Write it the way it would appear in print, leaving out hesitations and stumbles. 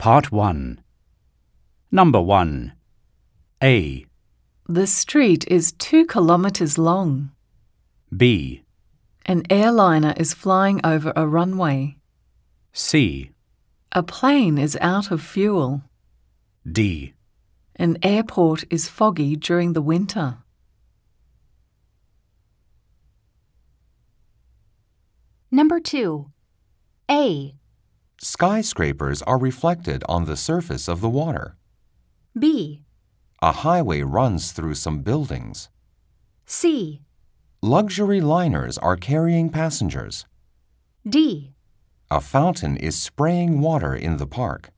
Part 1. Number 1. A. The street is 2 kilometres long. B. An airliner is flying over a runway. C. A plane is out of fuel. D. An airport is foggy during the winter. Number 2. A. Skyscrapers are reflected on the surface of the water. B. A highway runs through some buildings. C. Luxury liners are carrying passengers. D. A fountain is spraying water in the park.